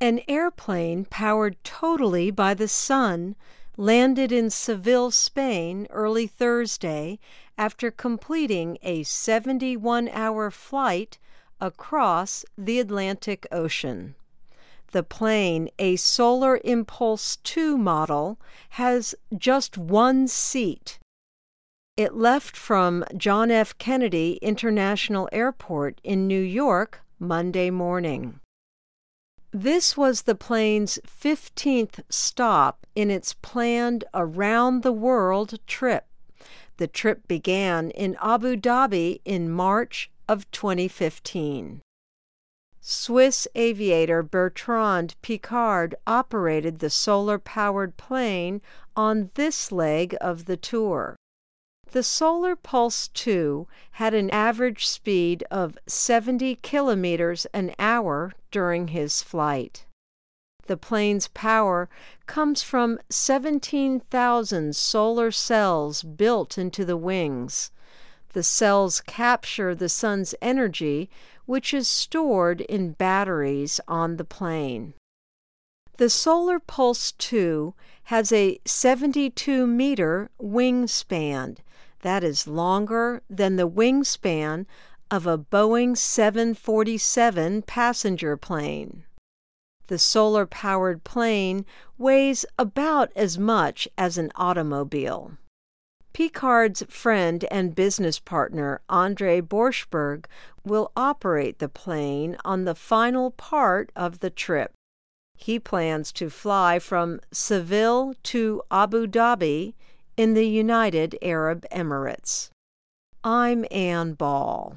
An airplane powered totally by the sun landed in Seville, Spain, early Thursday after completing a 71-hour flight across the Atlantic Ocean. The plane, a Solar Impulse 2 model, has just one seat. It left from John F. Kennedy International Airport in New York Monday morning. This was the plane's 15th stop in its planned around-the-world trip. The trip began in Abu Dhabi in March of 2015. Swiss aviator Bertrand Piccard operated the solar-powered plane on this leg of the tour. The Solar Pulse 2 had an average speed of 70 kilometers an hour during his flight. The plane's power comes from 17,000 solar cells built into the wings. The cells capture the sun's energy, which is stored in batteries on the plane. The Solar Pulse 2 has a 72-meter wingspan. That is longer than the wingspan of a Boeing 747 passenger plane. The solar-powered plane weighs about as much as an automobile. Piccard's friend and business partner, Andre Borschberg, will operate the plane on the final part of the trip. He plans to fly from Seville to Abu Dhabi in the United Arab Emirates. I'm Ann Ball.